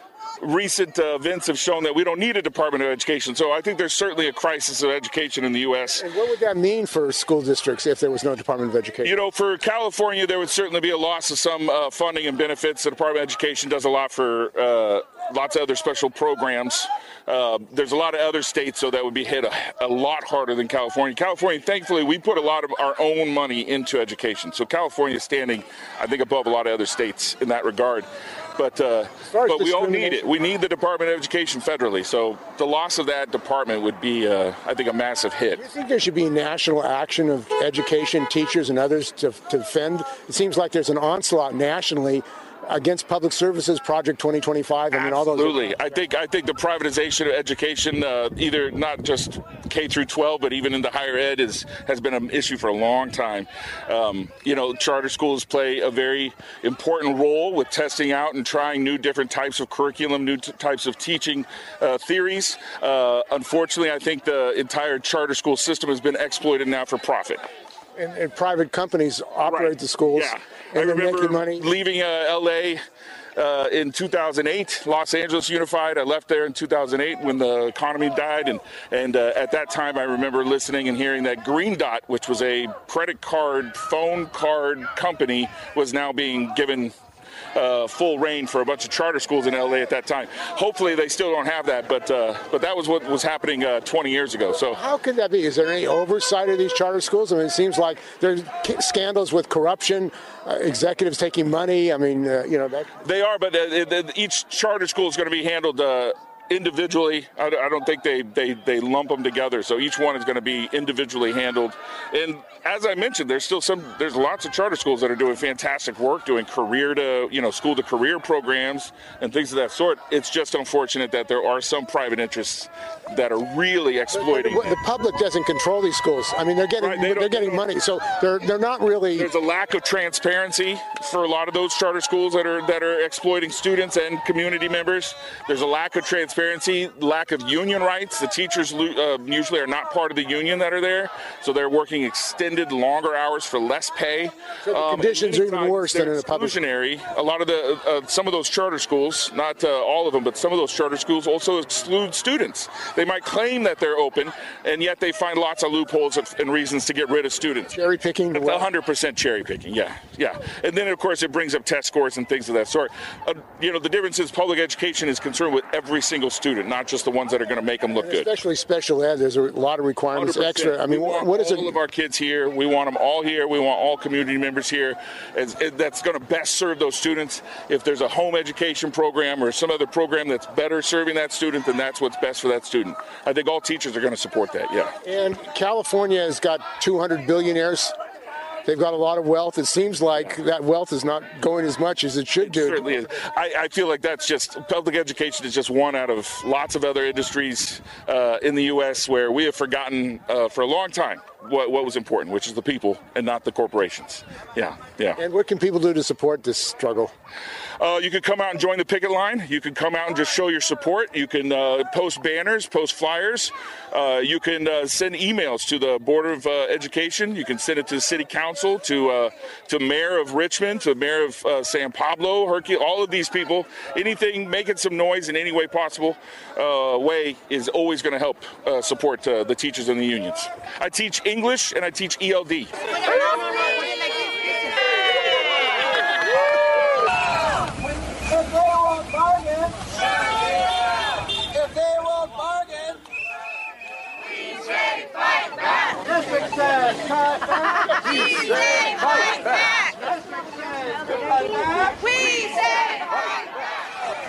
recent uh, events have shown that we don't need a Department of Education. So I think there's certainly a crisis of education in the U S. And what would that mean for school districts if there was no Department of Education? You know, for California, there would certainly be a loss of some uh, funding and benefits. The Department of Education does a lot for uh, lots of other special programs. Uh, there's a lot of other states, so that would be hit a, a lot harder than California. California, thankfully, we put a lot of our own money into education. So California is standing, I think, above a lot of other states in that regard. But uh, but we all need it. We need the Department of Education federally. So the loss of that department would be, uh, I think, a massive hit. Do you think there should be national action of education, teachers, and others to, to defend? It seems like there's an onslaught nationally against public services, Project twenty twenty-five. I mean, all those. Absolutely. I think I think the privatization of education, uh, either not just K through twelve, but even into higher ed, is has been an issue for a long time. Um, you know, charter schools play a very important role with testing out and trying new different types of curriculum, new t- types of teaching uh, theories. Uh, unfortunately, I think the entire charter school system has been exploited now for profit. And, and private companies operate right. the schools. Yeah. And I they're remember making money. leaving uh, L A uh, in two thousand eight, Los Angeles Unified. I left there in two thousand eight when the economy died, and and uh, at that time I remember listening and hearing that Green Dot, which was a credit card, phone card company, was now being given Uh, full reign for a bunch of charter schools in L A at that time. Hopefully they still don't have that, but uh, but that was what was happening uh, twenty years ago. So how could that be? Is there any oversight of these charter schools? I mean, it seems like there's scandals with corruption, uh, executives taking money. I mean, uh, you know that they are, but uh, each charter school is going to be handled Uh, individually. I, I don't think they, they, they lump them together. So each one is going to be individually handled. And as I mentioned, there's still some, there's lots of charter schools that are doing fantastic work, doing career to, you know, school to career programs and things of that sort. It's just unfortunate that there are some private interests that are really exploiting. The, the, the public doesn't control these schools. I mean, they're getting, right, they they're getting money. So they're, they're not really. There's a lack of transparency for a lot of those charter schools that are, that are exploiting students and community members. There's a lack of transparency. Lack of union rights. The teachers uh, usually are not part of the union that are there, so they're working extended, longer hours for less pay. So the um, conditions are even worse than in the public. A lot of the, uh, some of those charter schools, not uh, all of them, but some of those charter schools also exclude students. They might claim that they're open, and yet they find lots of loopholes and reasons to get rid of students. Cherry picking. It's one hundred percent cherry picking. Yeah, yeah. And then of course it brings up test scores and things of that sort. Uh, you know, the difference is public education is concerned with every single student, not just the ones that are going to make them look and good. Especially special ed, there's a lot of requirements, one hundred percent. Extra. I mean, we want what is all it? All of our kids here. We want them all here. We want all community members here. As, as, that's going to best serve those students. If there's a home education program or some other program that's better serving that student, then that's what's best for that student. I think all teachers are going to support that, yeah. And California has got two hundred billionaires. They've got a lot of wealth. It seems like that wealth is not going as much as it should do. It certainly is. I, I feel like that's just, public education is just one out of lots of other industries uh, in the U S where we have forgotten uh, for a long time what, what was important, which is the people and not the corporations. Yeah, yeah. And what can people do to support this struggle? Uh, you can come out and join the picket line. You can come out and just show your support. You can uh, post banners, post flyers. Uh, you can uh, send emails to the Board of uh, Education. You can send it to the City Council, to uh, to Mayor of Richmond, to Mayor of uh, San Pablo, Hercule, all of these people. Anything making some noise in any way possible uh, way is always going to help uh, support uh, the teachers and the unions. I teach English and I teach E L D.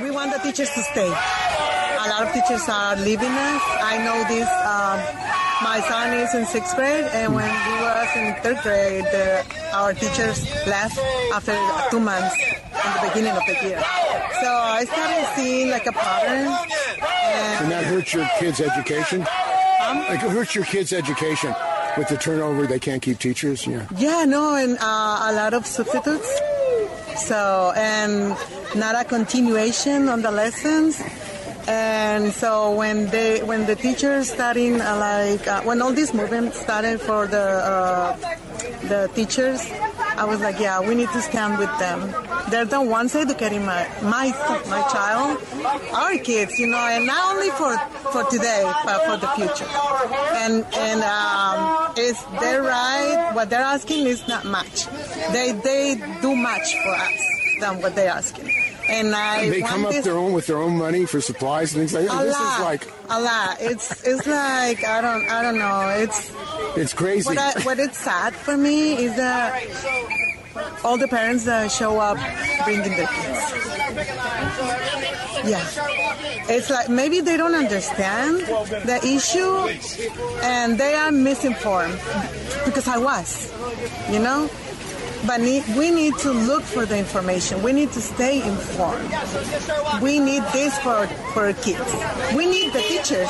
we want the teachers to stay. A lot of teachers are leaving us. I know this. Um, my son is in sixth grade, and when he was in third grade, the, our teachers left after two months in the beginning of the year. So I started seeing like a pattern. And, and that hurts your kids' education? Um, like it hurts your kids' education with the turnover. They can't keep teachers. Yeah. Yeah, no, and uh, a lot of substitutes. So, and not a continuation on the lessons. And so when they, when the teachers starting uh, like uh, when all this movement started for the uh, the teachers, I was like, yeah, we need to stand with them. They're the ones educating my my my child, our kids, you know, and not only for, for today, but for the future. And and um, is they're right? What they're asking is not much. They they do much for us than what they're asking. And I they want come up this, their own with their own money for supplies and things like that. a This lot, is like a lot. It's it's like I don't I don't know. It's it's crazy. What, I, what it's sad for me is that all the parents that show up bringing their kids. Yeah, it's like maybe they don't understand the issue and they are misinformed because I was, you know. But need, we need to look for the information. We need to stay informed. We need this for, for our kids. We need the teachers.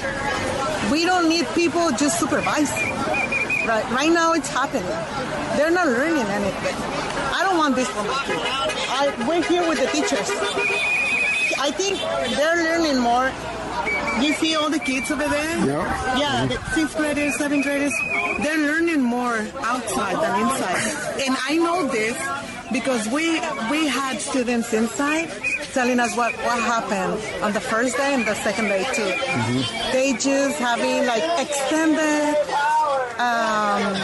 We don't need people just supervising. Right, right now it's happening. They're not learning anything. I don't want this for my kids. I, we're here with the teachers. I think they're learning more. You see all the kids over there? Yeah. Yeah, the sixth graders, seventh graders, they're learning more outside than inside. And I know this because we we had students inside telling us what, what happened on the first day and the second day too. Mm-hmm. They just having like extended um,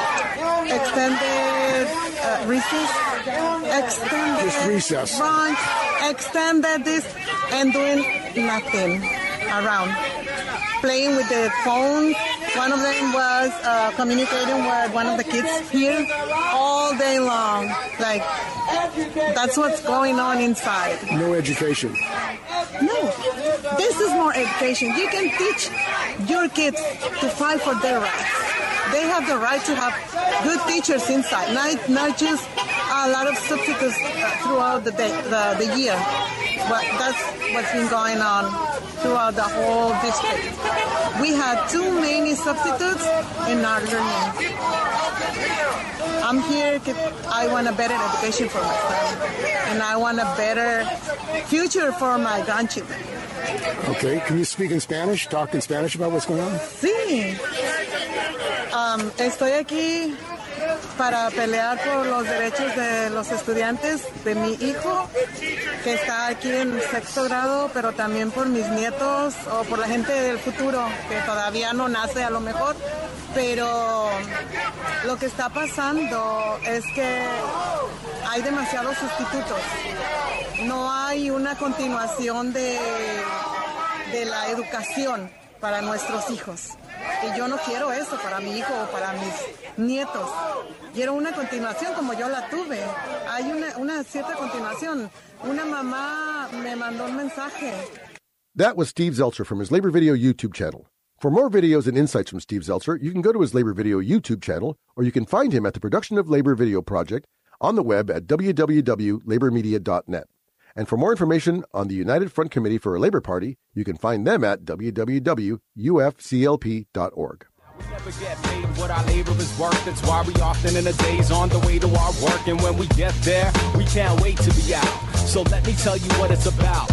extended uh, recess, extended Just recess. lunch, extended this, and doing nothing around. Playing with the phone. One of them was uh, communicating with one of the kids here all day long. Like, that's what's going on inside. No education. No. This is more education. You can teach your kids to fight for their rights. They have the right to have good teachers inside, not, not just a lot of substitutes throughout the day, the, the year. But that's what's been going on throughout the whole district. We had too many substitutes in our learning. I'm here because I want a better education for my son, and I want a better future for my grandchildren. Okay, can you speak in Spanish? Talk in Spanish about what's going on? Sí. Um, estoy aquí para pelear por los derechos de los estudiantes, de mi hijo, que está aquí en sexto grado, pero también por mis nietos o por la gente del futuro, que todavía no nace a lo mejor, pero lo que está pasando es que hay demasiados sustitutos. No hay una continuación de, de la educación para nuestros hijos. Y yo no quiero eso para mi hijo o para mis nietos. Quiero una continuación como yo la tuve. Hay una, una cierta continuación. Una mamá me mandó un mensaje. That was Steve Zeltzer from his Labor Video YouTube channel. For more videos and insights from Steve Zeltzer, you can go to his Labor Video YouTube channel, or you can find him at the Production of Labor Video Project on the web at w w w dot labor media dot net. And for more information on the United Front Committee for a Labor Party, you can find them at w w w dot u f c l p dot org. We never get paid what our labor is worth. That's why we often in the days on the way to our work. And when we get there, we can't wait to be out. So let me tell you what it's about.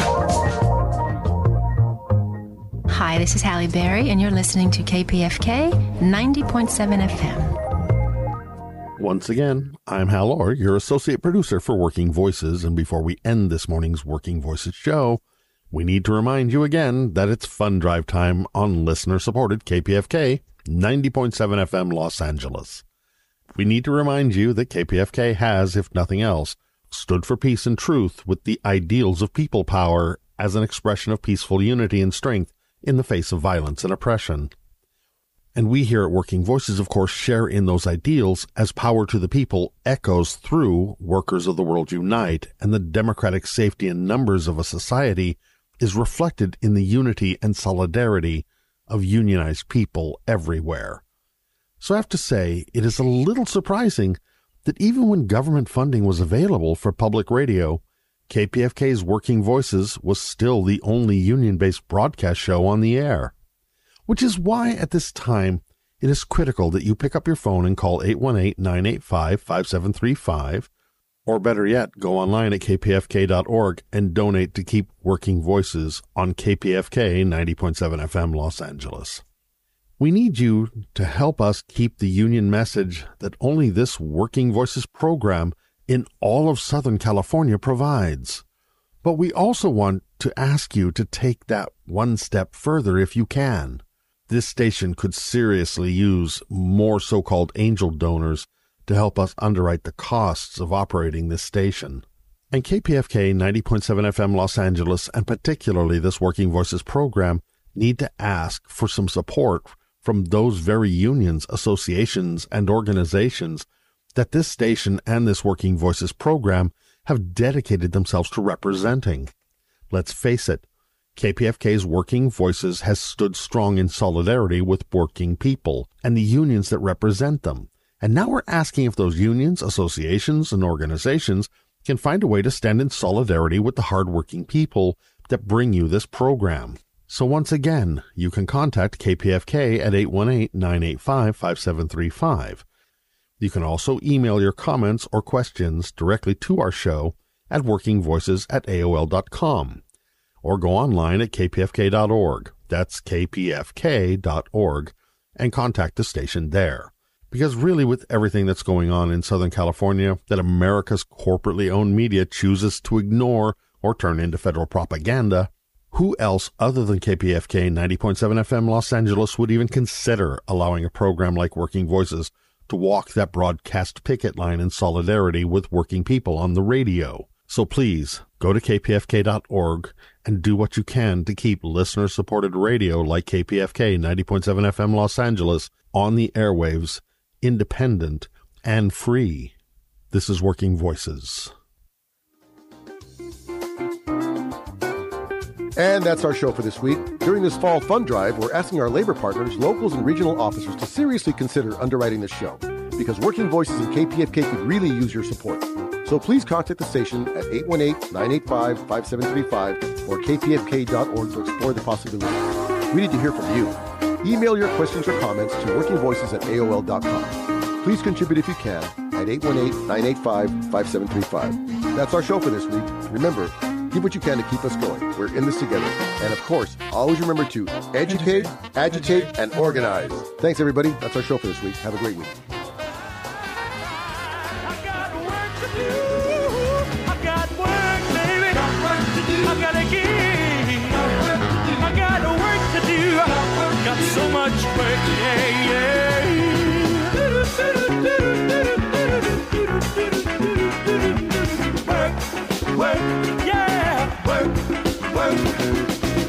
Hi, this is Halle Berry, and you're listening to K P F K ninety point seven F M. Once again, I'm Hal Orr, your associate producer for Working Voices, and before we end this morning's Working Voices show, we need to remind you again that it's fund drive time on listener-supported K P F K ninety point seven F M Los Angeles. We need to remind you that K P F K has, if nothing else, stood for peace and truth with the ideals of people power as an expression of peaceful unity and strength in the face of violence and oppression. And we here at Working Voices, of course, share in those ideals as Power to the People echoes through Workers of the World Unite, and the democratic safety and numbers of a society is reflected in the unity and solidarity of unionized people everywhere. So I have to say, it is a little surprising that even when government funding was available for public radio, K P F K's Working Voices was still the only union-based broadcast show on the air. Which is why at this time it is critical that you pick up your phone and call eight one eight, nine eight five, five seven three five, or better yet, go online at k p f k dot org and donate to keep Working Voices on K P F K ninety point seven F M Los Angeles. We need you to help us keep the union message that only this Working Voices program in all of Southern California provides. But we also want to ask you to take that one step further if you can. This station could seriously use more so-called angel donors to help us underwrite the costs of operating this station. And K P F K ninety point seven F M Los Angeles, and particularly this Working Voices program, need to ask for some support from those very unions, associations, and organizations that this station and this Working Voices program have dedicated themselves to representing. Let's face it, K P F K's Working Voices has stood strong in solidarity with working people and the unions that represent them. And now we're asking if those unions, associations, and organizations can find a way to stand in solidarity with the hardworking people that bring you this program. So once again, you can contact K P F K at eight one eight, nine eight five, five seven three five. You can also email your comments or questions directly to our show at working voices at A O L dot com. Or go online at k p f k dot org. That's k p f k dot org, and contact the station there. Because really, with everything that's going on in Southern California that America's corporately owned media chooses to ignore or turn into federal propaganda, who else other than K P F K ninety point seven F M Los Angeles would even consider allowing a program like Working Voices to walk that broadcast picket line in solidarity with working people on the radio? So please, go to k p f k dot org and do what you can to keep listener-supported radio like K P F K ninety point seven F M Los Angeles on the airwaves, independent and free. This is Working Voices. And that's our show for this week. During this fall fund drive, we're asking our labor partners, locals, and regional officers to seriously consider underwriting this show, because Working Voices and K P F K could really use your support. So please contact the station at eight one eight, nine eight five, five seven three five or k p f k dot org to explore the possibilities. We need to hear from you. Email your questions or comments to working voices at A O L dot com. Please contribute if you can at eight one eight, nine eight five, five seven three five. That's our show for this week. Remember, give what you can to keep us going. We're in this together. And of course, always remember to educate, agitate, and organize. Thanks, everybody. That's our show for this week. Have a great week. I gotta give. I got work to do. Got so much work, yeah, yeah. Work, work, yeah. Work, work.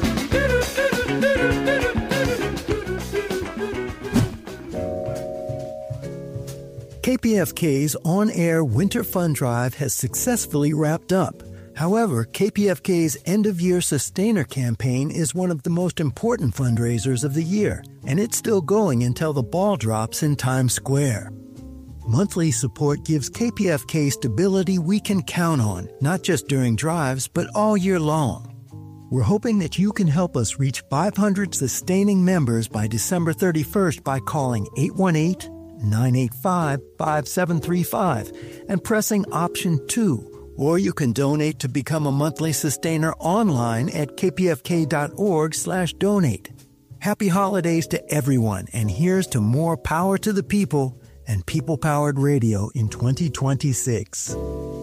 K P F K's on-air Winter Fund Drive has successfully wrapped up. However, K P F K's end-of-year Sustainer campaign is one of the most important fundraisers of the year, and it's still going until the ball drops in Times Square. Monthly support gives K P F K stability we can count on, not just during drives, but all year long. We're hoping that you can help us reach five hundred sustaining members by December thirty-first by calling eight one eight, nine eight five, five seven three five and pressing option two. Or you can donate to become a monthly sustainer online at k p f k dot org slash donate. Happy holidays to everyone, and here's to more power to the people and people-powered radio in twenty twenty-six.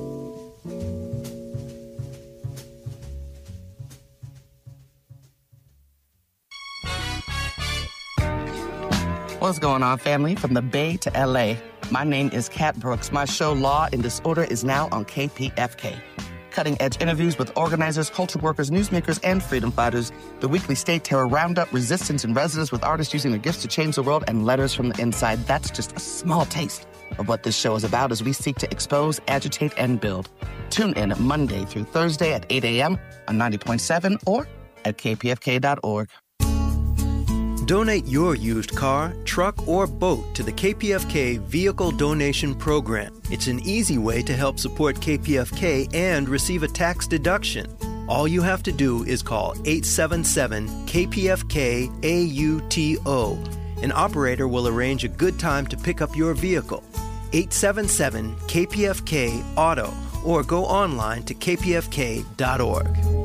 What's going on, family? From the Bay to L A, my name is Kat Brooks. My show Law and Disorder is now on K P F K. cutting-edge interviews with organizers, culture workers, newsmakers, and freedom fighters. The weekly State Terror Roundup, Resistance in Residence with artists using their gifts to change the world, and Letters from the Inside. That's just a small taste of what this show is about as we seek to expose, agitate, and build. Tune in Monday through Thursday at eight a.m. on ninety point seven or at k p f k dot org. Donate your used car, truck, or boat to the K P F K Vehicle Donation Program. It's an easy way to help support K P F K and receive a tax deduction. All you have to do is call eight seven seven K P F K A U T O. An operator will arrange a good time to pick up your vehicle. eight seven seven K P F K Auto, or go online to k p f k dot org.